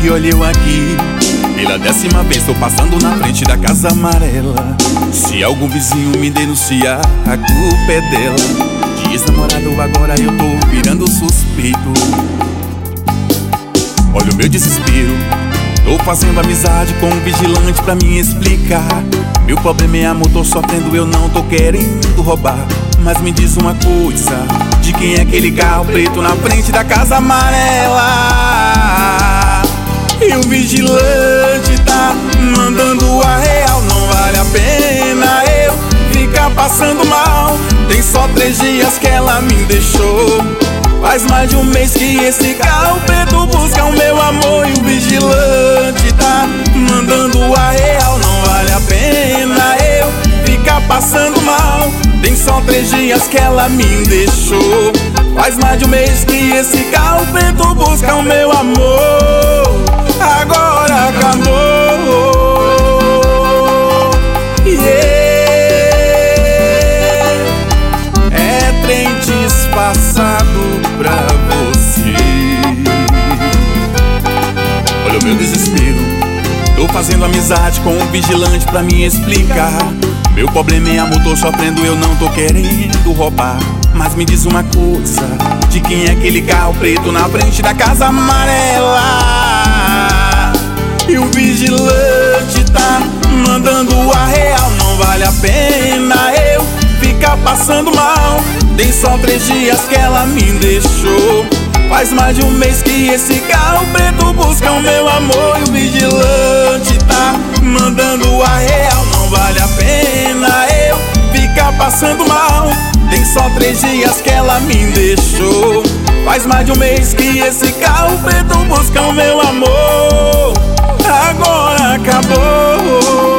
E olha eu aqui, pela 10ª vez tô passando na frente da casa amarela. Se algum vizinho me denunciar, a culpa é dela. De ex-namorado agora eu tô virando suspeito. Olha o meu desespero, tô fazendo amizade com um vigilante pra me explicar. Meu problema é amor, tô sofrendo, eu não tô querendo roubar. Mas me diz uma coisa, de quem é aquele carro preto na frente da casa amarela? E o vigilante tá mandando a real, não vale a pena eu ficar passando mal. Tem só 3 dias que ela me deixou. Faz mais de um mês que esse carro preto busca o meu amor. E o vigilante tá mandando a real, não vale a pena eu ficar passando mal. Tem só 3 dias que ela me deixou. Faz mais de um mês que esse carro preto busca o meu amor. Agora acabou. Yeah. É trem disfarçado pra você. Olha o meu desespero, tô fazendo amizade com um vigilante pra me explicar. Meu problema é amor, tô sofrendo, eu não tô querendo roubar. Mas me diz uma coisa, de quem é aquele carro preto na frente da casa amarela? E o vigilante tá mandando a real, não vale a pena eu ficar passando mal. Tem só 3 dias que ela me deixou. Faz mais de um mês que esse carro preto busca o meu amor. E o vigilante tá mandando a real, não vale a pena eu ficar passando mal. Tem só 3 dias que ela me deixou. Faz mais de um mês que esse carro preto busca o meu amor. Agora acabou.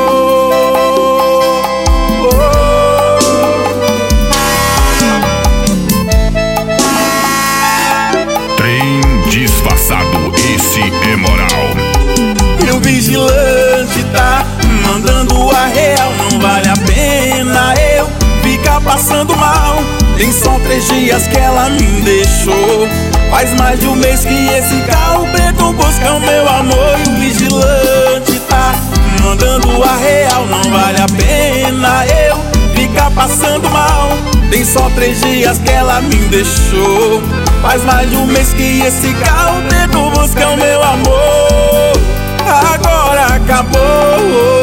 Disfarçado, esse é moral. E o vigilante tá mandando a real, não vale a pena eu ficar passando mal. Tem só 3 dias que ela me deixou. Faz mais de um mês que esse carro preto busca o meu amor. E o vigilante tá mandando a real, não vale a pena eu ficar passando mal. Tem só 3 dias que ela me deixou. Faz mais de um mês que esse carro preto busca o meu amor. Agora acabou.